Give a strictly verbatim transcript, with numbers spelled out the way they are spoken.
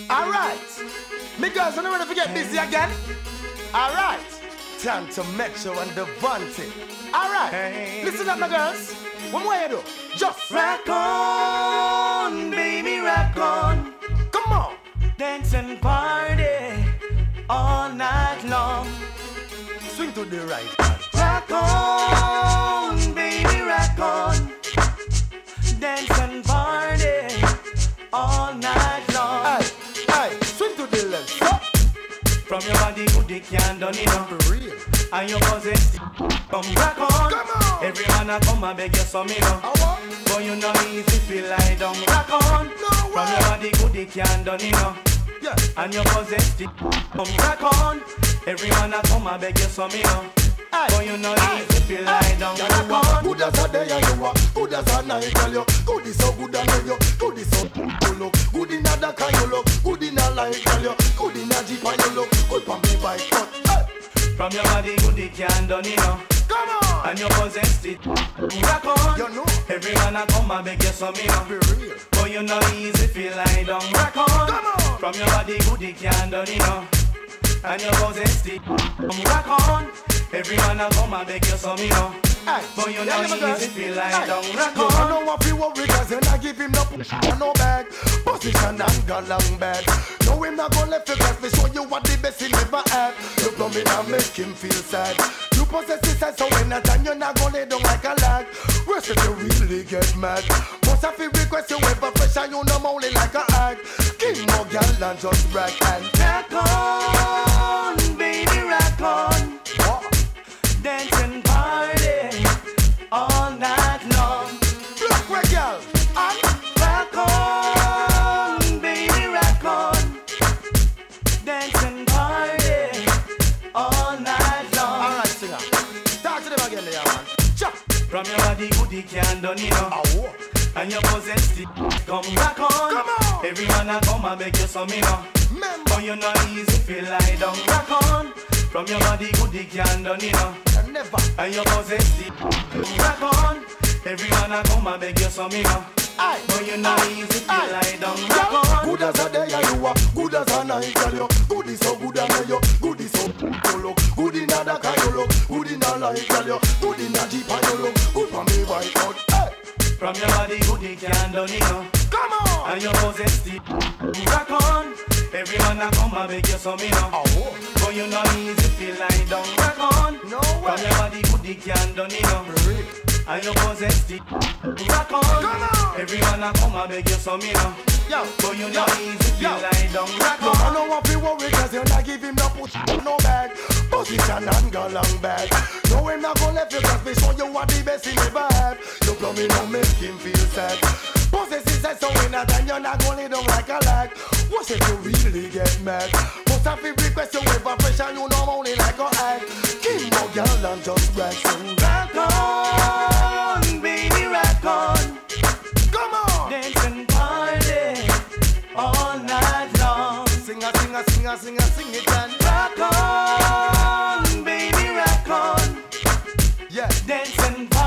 Alright. Me girls, I'm ready to get busy again. Alright. Time to Metro and Devante. Alright. Hey. Listen up, my girls. What more you do? Just rock on, baby, rock on. Come on. Dance and party all night long. Swing to the right. Rock on, baby, rock on. Dance and party all night long. Aye, aye, swing to the left. Stop. From your body, good it can't done it now. For real. And your possess. Come rock on. Come on. Every man a come and beg you some, you know. I want. But you know easy feel like down. Rock on. No way. From your body, good it can't done it now. Yeah. And your possess it. Come rock on. Every man a come and beg you some, you know. Aye. But you know easy feel like down. Rock on. Good as a day and you are. Good as a night, girl. You good is so good and you. Good is so good you look. Good in a dark and you look. Good in a light, girl. You good in a jeep and you look. Good for me bike, but hey. From your body, good it can't done it now. Come on. And you possess it. Rock on. You know. Every man a come and beg you some, you know. Be real. But you know easy feel like down. Rock on. Come on. From your body, good it can't done it now. And you possess it. Come rock on. Every man a come and beg you some, you know. Aye. But you Yeah, know yeah, easy feel like Aye. down. Rock You on. don't want to worry cause you not give him no push or no bag. Position and go long bad. No him not gonna left you cause me show you what the best he never had. You plumb in and make him feel sad. You possess his side so when a time you're not gonna lay down like a lad. Worse if you really get mad. Most of the request you ever pressure you no only like a hag. King more girl and just brag and Rock on, baby, rock on. what? Dance and party all night long. Black red girl and Rock on, baby, rock on. Dance and party all night long. alright singer. Talk to them again there man. Chop. From your body, good it can't done it now. Oh. And you possess it. Come rock on. Come on. Every man a come and beg you some, you know. Member. But you know easy feel like down. Rock on. From your body, good it can't done it now. Never. And you possess it. Rock on. Every man a come and beg you some, you know. Aye. But you know easy feel Aye. like down. Yeah. Rock on. Good as a day and you are. Good as a night girl you. Good is so good and you. Good is so good you look. Good in a dark and you look. Good in a light girl you. Good in a jeep and you look. Good for me white out. Hey. From your body, good it can't done it now. Come on. And you possess it. Rock on. Every man a come and beg you some, you know. Oh. But you know easy feel like down. Rock on. No From way. your body, good it can't done it now. Real. And you possess it. Rock on. Come on. Every man a come and beg you some, you know. Yo. But you know Yo. easy feel Yo. like down. Rock No, on. I don't want to worry cause you not give him no push no bag. Position and go long bag. No him not gonna left you cause me show you what the best he never had. You plumb in and make him feel sad. Possess his side so in a time you're not gonna lay down like a lag. What if you really get mad? Most of the request you ever pressure you know only like a hag. King more girl and just brag. So Rock on, baby, rock on. come on. Dance and party all night long. Sing a sing a sing a sing a sing it and Rock on, baby, rock on. yeah. Dance and party